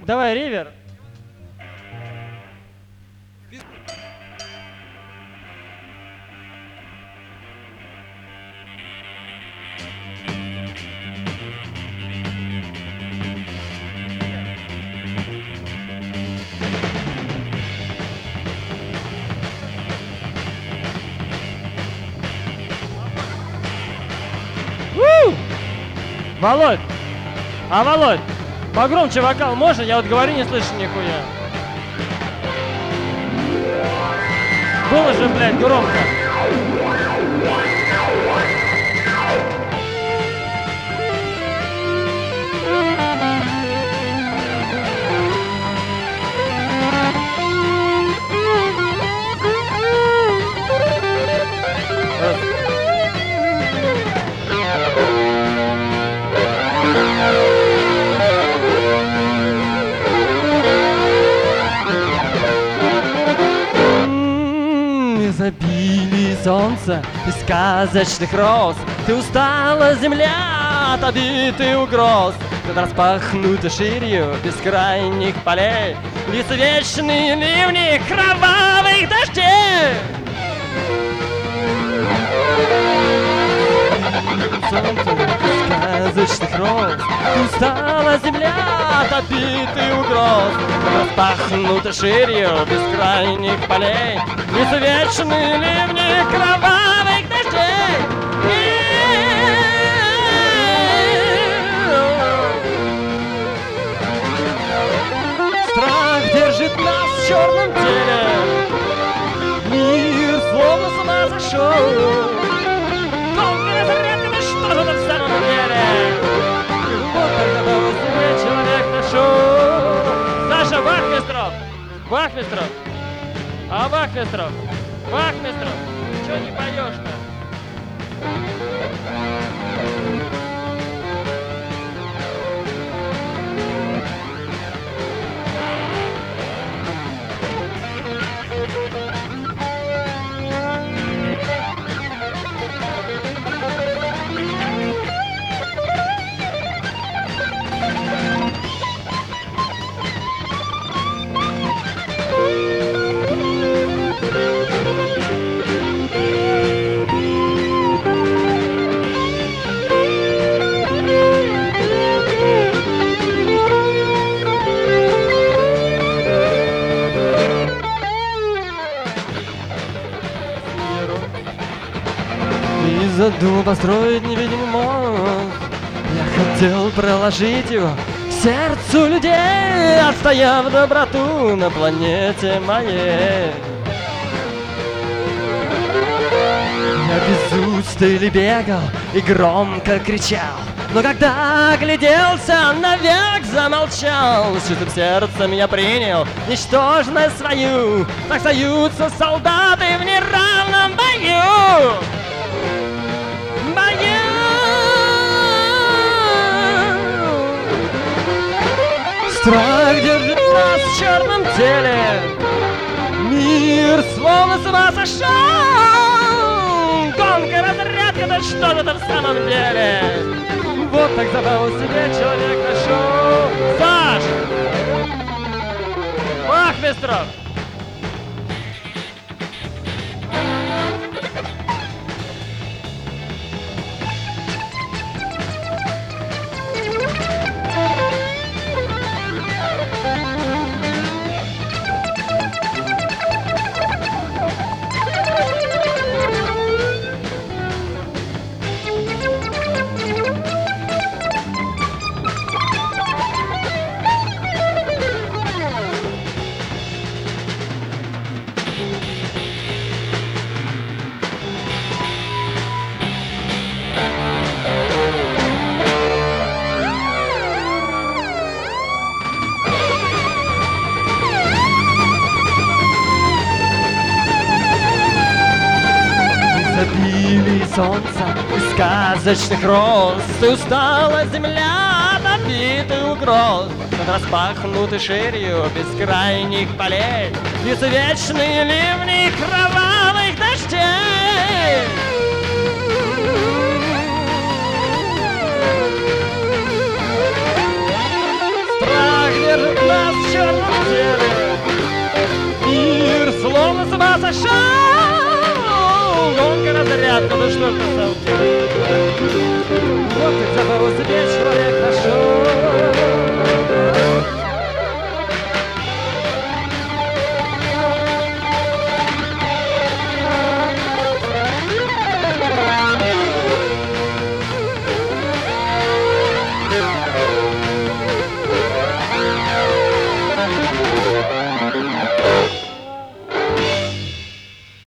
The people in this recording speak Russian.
Давай, ривер. Володь! Володь! Погромче вокал можно? Я вот говорю, не слышу нихуя. Было же, блядь, громко. Изобилие солнца и сказочных роз, ты устала, земля, от обид и угроз. Над распахнутой ширью бескрайних полей льются вечные ливни кровавых дождей. Солнце сказочных роз, ты устала, земля, от обид и угроз. Над распахнутой ширью бескрайних полей льются вечные ливни кровавых дождей. Страх держит нас в черном теле, мир словно с ума сошел. Тонкая разрядка, да что же это в самом деле? Вот тогда себе человек нашел. Саша, Вахмистров! Вахмистров! Вахмистров! Вахмистров! Чё не поешь-то? Задумал построить невидимый мост. Я хотел проложить его к сердцу людей, отстояв доброту на планете моей. Я без устали бегал и громко кричал, но когда огляделся, навек замолчал. С чистым сердцем я принял ничтожность свою, так остаются солдаты в неравном бою. Страх держит нас в черном теле, мир словно с ума сошел. Гонка, разрядка, да что же это в самом деле? Вот так забаву себе человек нашел. Саш! Вахмистров! Изобилие солнца и сказочных роз, ты устала, земля, от обид и угроз. Над распахнутой ширью бескрайних полей льются вечные ливни кровавых дождей. Страх держит нас нашел. Гонка на зарядку, ну что ж на самом деле. Вот ты забыл себе человек нашел.